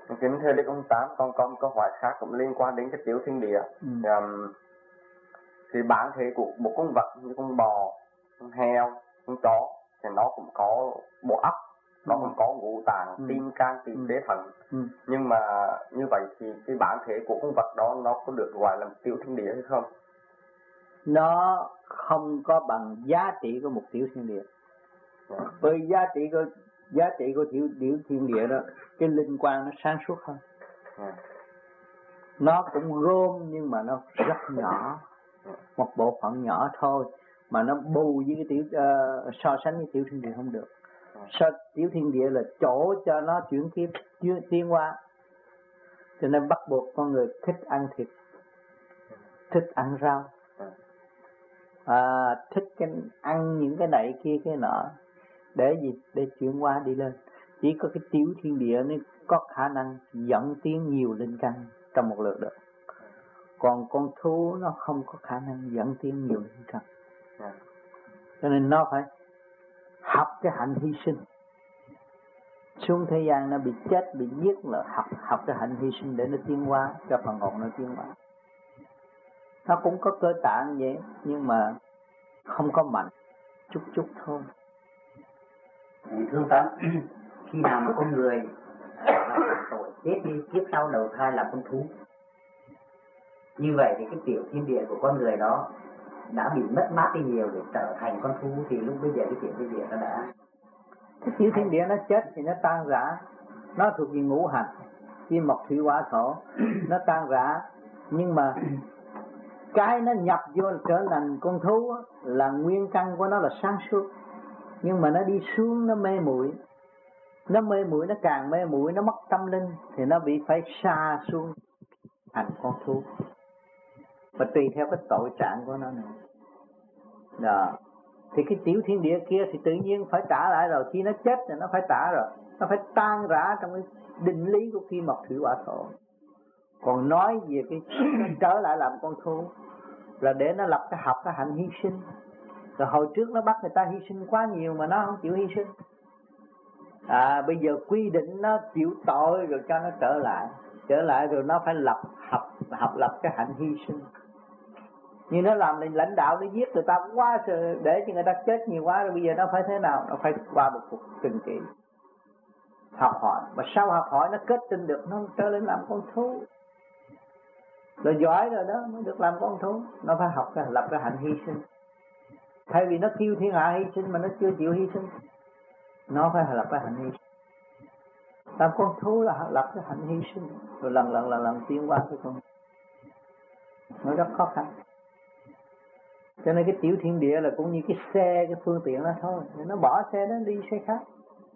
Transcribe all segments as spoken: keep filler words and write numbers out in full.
Kính thưa Đức ông Tám, con có một câu hỏi khác cũng liên quan đến cái tiểu thiên địa. Ừ. Um, thì bản thể của một con vật như con bò, con heo, con chó thì nó cũng có bộ óc, nó ừ. cũng có ngũ tạng, ừ. tim, can, tỳ, ừ. phế, thận. ừ. Nhưng mà như vậy thì cái bản thể của con vật đó nó có được gọi là tiểu thiên địa hay không? Nó không có bằng giá trị của một tiểu thiên địa. Yeah. Bởi giá trị của giá trị của tiểu, tiểu thiên địa đó, cái linh quang nó sáng suốt hơn. Yeah. Nó cũng gom nhưng mà nó rất nhỏ, một bộ phận nhỏ thôi, mà nó bù với cái tiểu uh, so sánh với tiểu thiên địa không được. So, tiểu thiên địa là chỗ cho nó chuyển kiếp tiến hóa, cho nên bắt buộc con người thích ăn thịt, thích ăn rau, à, thích cái ăn những cái này kia cái nọ, để gì? Để chuyển hóa đi lên. Chỉ có cái tiểu thiên địa nó có khả năng dẫn tiến nhiều linh căn trong một lượt được, còn con thú nó không có khả năng dẫn tiến nhiều linh căn, cho nên nó phải học cái hạnh hy sinh. Xuống thế gian nó bị chết, bị giết là học học cái hạnh hy sinh để nó tiến hóa, cho phần hồn nó tiến hóa. Nó cũng có cơ tạng vậy, nhưng mà không có mạnh, chút chút thôi. Thương Tấn, khi nào mà con người tội chết đi, kiếp sau đầu thai là con thú, như vậy thì cái tiểu thiên địa của con người đó đã bị mất mát đi nhiều để trở thành con thú, thì lúc bây giờ cái tiểu thiên địa nó đã cái tiểu thiên địa nó chết thì nó tan rã, nó thuộc về ngũ hành kim mộc thủy hỏa thổ, nó tan rã, nhưng mà cái nó nhập vô trở thành con thú là nguyên căn của nó là sáng suốt, nhưng mà nó đi xuống nó mê muội, nó mê muội nó càng mê muội, nó mất tâm linh thì nó bị phải sa xuống thành con thú, và tùy theo cái tội trạng của nó nữa. Đó. Thì cái tiểu thiên địa kia thì tự nhiên phải trả lại rồi, khi nó chết thì nó phải trả rồi, nó phải tan rã trong cái định lý của kim mộc thủy hỏa thổ. Còn nói về cái trở lại làm con thú là để nó lập cái học cái hạnh hy sinh. Rồi hồi trước nó bắt người ta hy sinh quá nhiều mà nó không chịu hy sinh, à bây giờ quy định nó chịu tội rồi cho nó trở lại, trở lại rồi nó phải lập học học lập cái hạnh hy sinh. Như nó làm lãnh đạo nó giết người ta quá, để cho người ta chết nhiều quá, rồi bây giờ nó phải thế nào? Nó phải qua một cuộc trừng trị, học hỏi, mà sau học hỏi nó kết tinh được, nó trở lên làm con thú. Rồi giỏi rồi đó mới được làm con thú. Nó phải học cái lập cái hạnh hy sinh. Thay vì nó kêu thiên hạ hy sinh mà nó chưa chịu hy sinh, nó phải lập cái hạnh hy sinh. Làm con thú là lập cái hạnh hy sinh, rồi lần lần lần lần tiến qua cái con. Nó rất khó khăn. Cho nên cái tiểu thiên địa là cũng như cái xe, cái phương tiện đó thôi, nó bỏ xe đó đi xe khác.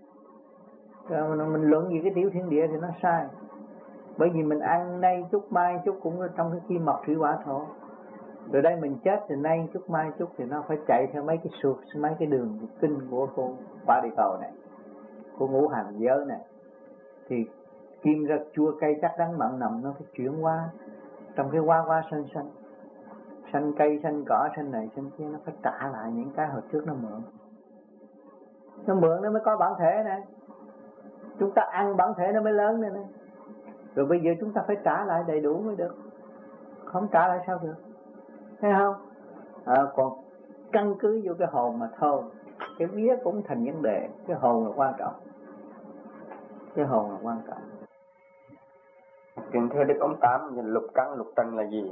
Rồi mình luận về cái tiểu thiên địa thì nó sai. Bởi vì mình ăn nay chút mai chút cũng ở trong cái kim mộc thủy hỏa thổ. Rồi đây mình chết thì nay chút mai chút thì nó phải chạy theo mấy cái suột, mấy cái đường kinh của con quả địa cầu này, của ngũ hành giới này. Thì kim ra chua cay chắc đắng mặn nồng nó phải chuyển qua trong cái hoa hoa xanh xanh, xanh cây, xanh cỏ, xanh này, xanh kia, nó phải trả lại những cái hồi trước nó mượn. Nó mượn nó mới có bản thể này. Chúng ta ăn bản thể nó mới lớn này nè. Rồi bây giờ chúng ta phải trả lại đầy đủ mới được. Không trả lại sao được? Thấy không? À, còn căn cứ vô cái hồn mà thôi. Cái vía cũng thành vấn đề. Cái hồn là quan trọng. Cái hồn là quan trọng. Kính thưa Đức ông Tám, lục căn lục trần là gì?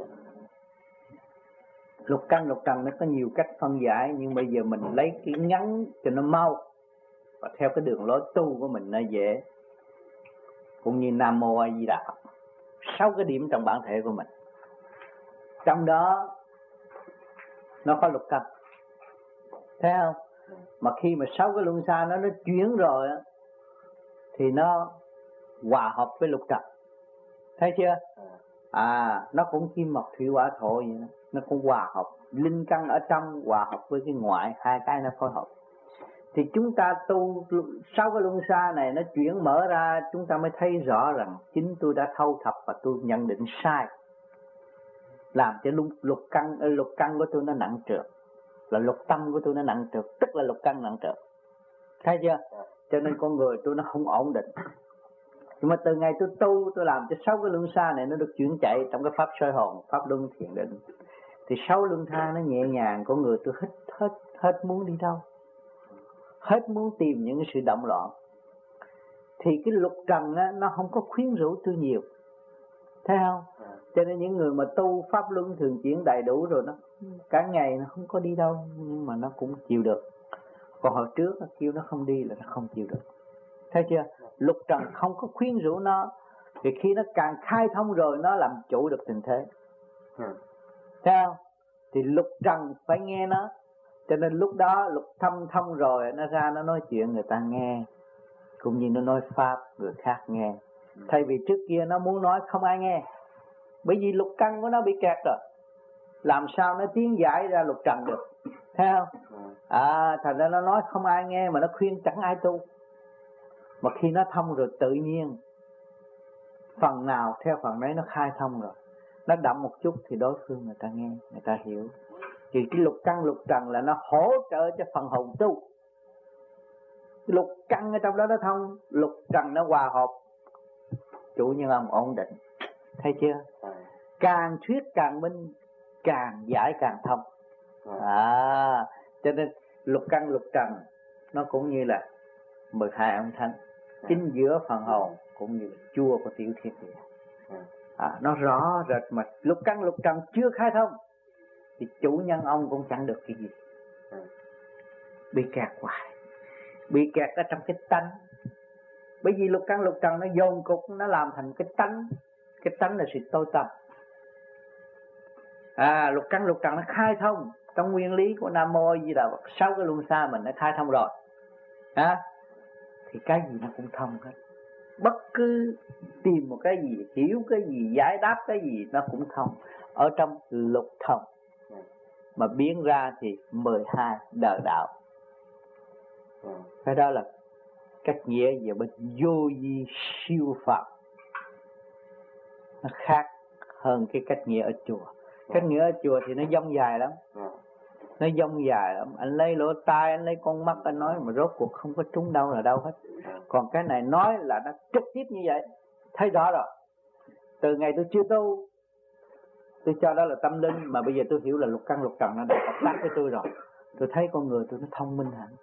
Lục căn lục trần nó có nhiều cách phân giải, nhưng bây giờ mình lấy cái ngắn cho nó mau, và theo cái đường lối tu của mình nó dễ. Cũng như Nam Mô A Di Đà Phật, sáu cái điểm trong bản thể của mình, trong đó nó có lục căn, thấy không? Mà khi mà sáu cái luân xa nó nó chuyển rồi á, thì nó hòa hợp với lục trần, thấy chưa? À, nó cũng kim mộc thủy hỏa thổ vậy đó. Nó cũng hòa hợp, linh căn ở trong hòa hợp với cái ngoại, hai cái nó phối hợp. Thì chúng ta tu sau cái luân xa này nó chuyển mở ra, chúng ta mới thấy rõ rằng chính tôi đã thâu thập và tôi nhận định sai, làm cho lục, lục căn lục căn của tôi nó nặng trược, là lục tâm của tôi nó nặng trược, tức là lục căn nặng trược, thấy chưa? Cho nên con người tôi nó không ổn định. Nhưng mà từ ngày tôi tu, tôi làm cho sáu cái luân xa này nó được chuyển chạy trong cái pháp soi hồn, pháp luân thiền định, thì sáu luân xa nó nhẹ nhàng, con người tôi hết hết hết muốn đi đâu, hết muốn tìm những cái sự động loạn. Thì cái lục trần á, nó không có khuyến rũ tôi nhiều, thấy không? Cho nên những người mà tu pháp luân thường chuyển đầy đủ rồi, nó cả ngày nó không có đi đâu, nhưng mà nó cũng chịu được. Còn hồi trước nó kêu nó không đi là nó không chịu được, thấy chưa? Lục trần không có khuyến rũ nó, thì khi nó càng khai thông rồi nó làm chủ được tình thế, thấy không? Thì lục trần phải nghe nó. Cho nên lúc đó lục thâm thông rồi, nó ra nó nói chuyện người ta nghe, cũng như nó nói pháp người khác nghe. Thay vì trước kia nó muốn nói không ai nghe, bởi vì lục căn của nó bị kẹt rồi, làm sao nó tiến giải ra lục trần được, thấy không? À, thành ra nó nói không ai nghe, mà nó khuyên chẳng ai tu. Mà khi nó thông rồi tự nhiên phần nào theo phần đấy nó khai thông rồi, nó đậm một chút thì đối phương người ta nghe, người ta hiểu. Thì cái lục căn lục trần là nó hỗ trợ cho phần hồn tu. Lục căn ở trong đó nó thông, lục trần nó hòa hợp, chủ nhân ông ổn định, thấy chưa? Càng thuyết càng minh, càng giải càng thông. À, cho nên lục căn lục trần nó cũng như là mười hai ông thánh, chính giữa phần hồn cũng như là chua của tiểu thiên địa. À, nó rõ rệt, mà lục căn lục trần chưa khai thông thì chủ nhân ông cũng chẳng được cái gì, bị kẹt hoài, bị kẹt ở trong cái tánh. Bởi vì lục căn lục trần nó dồn cục, nó làm thành cái tánh. Cái tánh là sự tối tâm. À, lục căn lục trần nó khai thông trong nguyên lý của Nam Mô A Di Đà Phật, sáu cái luân xa mình nó khai thông rồi, à, thì cái gì nó cũng thông hết. Bất cứ tìm một cái gì, hiểu cái gì, giải đáp cái gì nó cũng thông. Ở trong lục thông mà biến ra thì mười hai đời đạo. Cái đó là cách nghĩa về bên vô vi siêu Phật. Nó khác hơn cái cách nghĩa ở chùa. Cách nghĩa ở chùa thì nó dông dài lắm, nó dông dài lắm. Anh lấy lỗ tai, anh lấy con mắt anh nói mà rốt cuộc không có trúng đâu là đâu hết. Còn cái này nói là nó trực tiếp như vậy, thấy rõ rồi. Từ ngày tôi chưa tu, tôi cho đó là tâm linh, mà bây giờ tôi hiểu là lục căn lục trần nó đã hợp tác với tôi rồi. Tôi thấy con người tôi nó thông minh hẳn.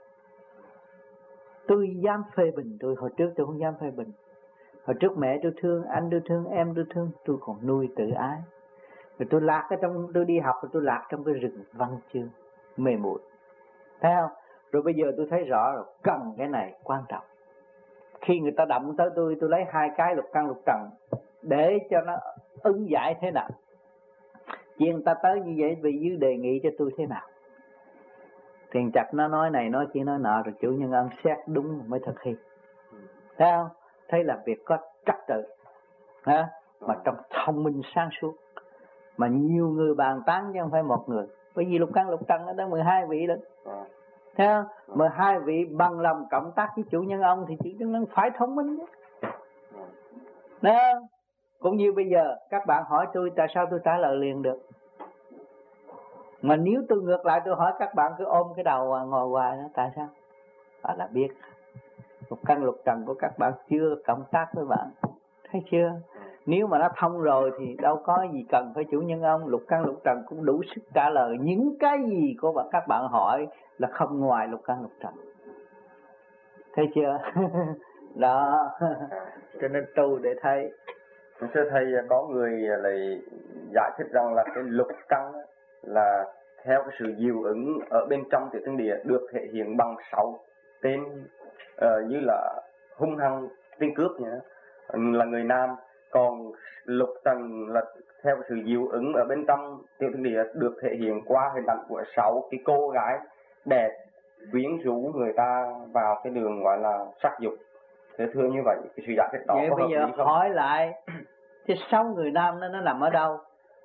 Tôi dám phê bình tôi, hồi trước tôi không dám phê bình. Hồi trước mẹ tôi thương, anh tôi thương, em tôi thương, tôi còn nuôi tự ái. Rồi tôi lạc ở trong, tôi đi học rồi tôi lạc trong cái rừng văn chương mê muội, thấy không? Rồi bây giờ tôi thấy rõ rồi, cần cái này quan trọng. Khi người ta động tới tôi, tôi lấy hai cái lục căn lục trần để cho nó ứng giải thế nào. Chỉ người ta tới như vậy vì dưới đề nghị cho tôi thế nào. Thiền Trạch nó nói này nói kia nói nọ, rồi chủ nhân ân xét đúng mới thực hiện, thấy không? Thấy là việc có trật tự, ha? Mà trong thông minh sáng suốt, mà nhiều người bàn tán chứ không phải một người. Bởi vì lục căn lục trần nó tới mười hai vị đó, thấy không? mười hai vị bằng lòng cộng tác với chủ nhân ông thì chủ nhân ông phải thông minh chứ, thấy không? Cũng như bây giờ các bạn hỏi tôi tại sao tôi trả lời liền được, mà nếu tôi ngược lại tôi hỏi các bạn cứ ôm cái đầu ngồi hoài đó, tại sao? Đó là biết lục căn lục trần của các bạn chưa cộng tác với bạn, thấy chưa? Nếu mà nó thông rồi thì đâu có gì cần phải chủ nhân ông. Lục căn lục trần cũng đủ sức trả lời những cái gì của các bạn hỏi là không ngoài lục căn lục trần, thấy chưa? Đó. Cho nên tu để thấy. Thưa thầy, có người lại giải thích rằng là cái lục căn là theo cái sự dịu ứng ở bên trong tiểu thiên địa được thể hiện bằng sáu tên, uh, như là hung hăng, tên cướp nhá, là người nam. Còn lục trần là theo sự dịu ứng ở bên trong tiểu thiên địa được thể hiện qua hình ảnh của sáu cái cô gái đẹp quyến rũ người ta vào cái đường gọi là sắc dục. Thế thưa như vậy cái sự giải thích đó vậy có bây hợp giờ lý không? hỏi lại cái sáu người nam nó nó nằm ở đâu?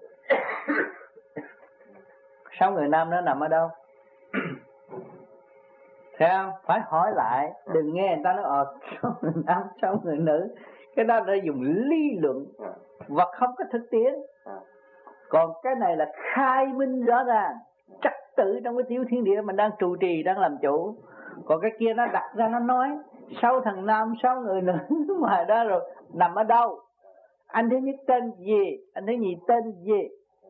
Sáu người nam nó nằm ở đâu? Thấy không? Phải hỏi lại, đừng nghe người ta nói ờ sáu người nam, sáu người nữ. Cái đó đã dùng lý luận và không có thực tiễn. Còn cái này là khai minh rõ ràng, trật tự trong cái tiểu thiên địa mình đang trụ trì, đang làm chủ. Còn cái kia nó đặt ra nó nói, sáu thằng nam sáu người nữ ngoài đó rồi nằm ở đâu? Anh thứ nhất tên gì? Anh thứ nhì tên gì?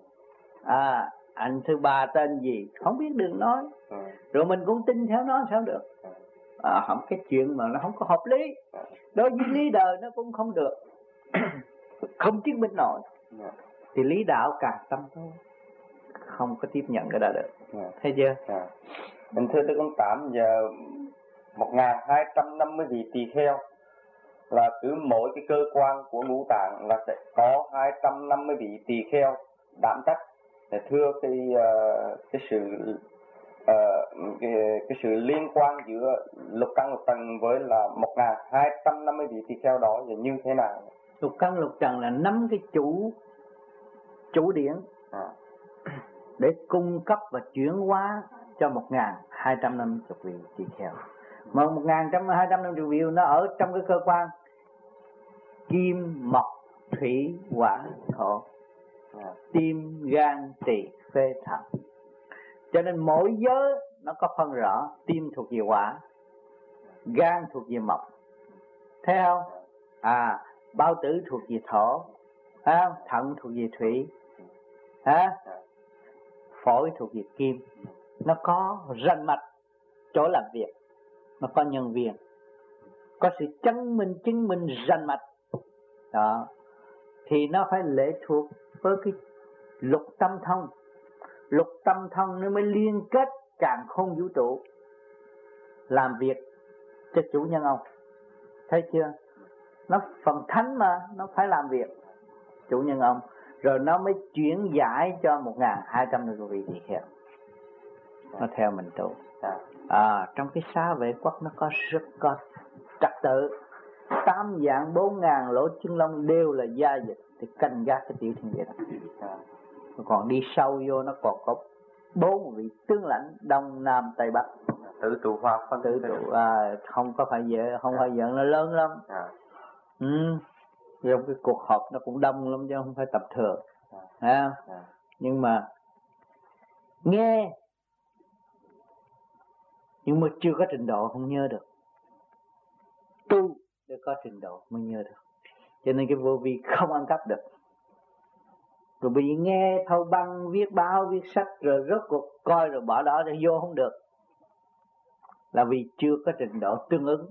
À, anh thứ ba tên gì? Không biết đừng nói. Rồi mình cũng tin theo nó sao được? À, không, cái chuyện mà nó không có hợp lý. Đối với lý đời nó cũng không được. Không chứng minh nổi. Thì lý đạo càng tâm thôi, không có tiếp nhận cái đó được. Thấy chưa? Mình thưa tới con Tám, giờ một nghìn hai trăm năm mươi vị tỳ kheo, là cứ mỗi cái cơ quan của ngũ tạng là sẽ có hai trăm năm mươi vị tỳ kheo đảm trách. Để thưa cái uh, cái sự uh, cái, cái sự liên quan giữa lục căn lục trần với là một nghìn hai trăm năm mươi vị tỳ kheo đó là như thế nào? Lục căn lục trần là năm cái chủ chủ điển à, để cung cấp và chuyển hóa cho một nghìn hai trăm năm mươi vị tỳ kheo. Mà một nghìn hai trăm năm mươi vị nó ở trong cái cơ quan kim, mộc, thủy, hỏa, thổ, à, tim, gan, tỳ, phế, thận. Cho nên mỗi giới nó có phân rõ. Tim thuộc về hỏa, gan thuộc về mộc, thấy không? À, bao tử thuộc về thổ, à, thận thuộc về thủy, à, phổi thuộc về kim. Nó có ranh mạch chỗ làm việc, nó có nhân viên, có sự chứng minh chứng minh ranh mạch đó, thì nó phải lệ thuộc với cái lục tâm thông. Lục tâm thông nó mới liên kết càn khôn vũ trụ làm việc cho chủ nhân ông. Thấy chưa? Nó phần thánh mà, nó phải làm việc chủ nhân ông, rồi nó mới chuyển giải cho một nghìn hai trăm năm mươi vị tỳ kheo. Nó theo mình tu. À, trong cái xá vệ quốc nó có rất có trật tự. Tám dạng bốn ngàn lỗ chân lông đều là gia dịch thì canh gác cái tiểu thiên địa đó. Còn đi sâu vô nó còn có bốn vị tướng lãnh đông nam tây bắc. Tự trụ pháp phân tự trụ, à, không có phải vậy, không phải giận, nó lớn lắm. À. Ừ. Trong cái cuộc họp nó cũng đông lắm chứ không phải tập thường. À. À. Nhưng mà nghe nhưng mà chưa có trình độ không nhớ được. Tu để có trình độ mới nhớ được. Cho nên cái vô vi không ăn cắp được. Rồi bị nghe thâu băng, viết báo, viết sách rồi rốt cuộc coi rồi bỏ đó rồi vô không được. Là vì chưa có trình độ tương ứng.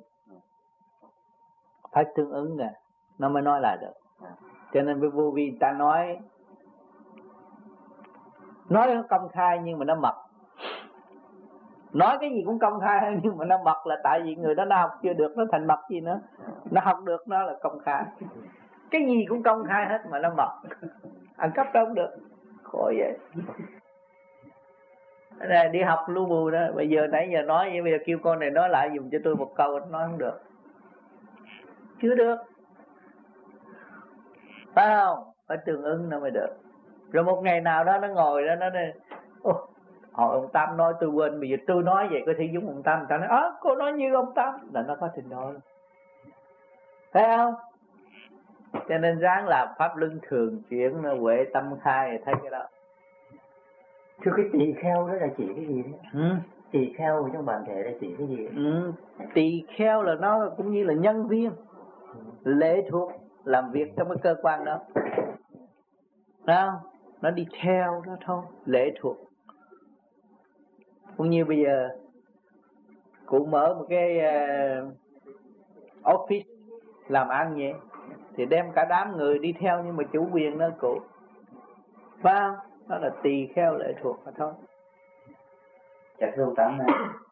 Phải tương ứng nè, nó mới nói lại được. Cho nên với vô vi ta nói Nói nó công khai nhưng mà nó mật. Nói cái gì cũng công khai nhưng mà nó mật, là tại vì người đó nó học chưa được, nó thành mật gì nữa. Nó học được nó là công khai. Cái gì cũng công khai hết mà nó mật. Ăn cắp đâu cũng được. Khổ vậy. Này, đi học lưu bù đó. Bây giờ nãy giờ nói vậy, bây giờ kêu con này nói lại dùng cho tôi một câu, nói không được. Chưa được. Phải không? Phải tương ứng nó mới được. Rồi một ngày nào đó nó ngồi đó nó nói, ô, hồi ông Tam nói tôi quên, bây giờ tôi nói vậy có thể giống ông Tam. Ta nói, ớ, cô nói như ông Tam. Là nó có trình độ. Thấy không? Cho nên ráng làm pháp luân thường chuyển, nó huệ tâm khai, thấy cái đó. Thưa cái tỳ kheo đó là chỉ cái gì đấy? Ừ. Tỳ kheo trong bản thể là chỉ cái gì? Ừ. Tỳ kheo là nó cũng như là nhân viên, lệ thuộc làm việc trong cái cơ quan đó. Đó, nó đi theo đó thôi, lệ thuộc. Cũng như bây giờ cụ mở một cái uh, office làm ăn vậy, thì đem cả đám người đi theo nhưng mà chủ quyền đó cụ. Phải không? Đó là tỳ kheo lệ thuộc mà thôi. Chắc không tám này.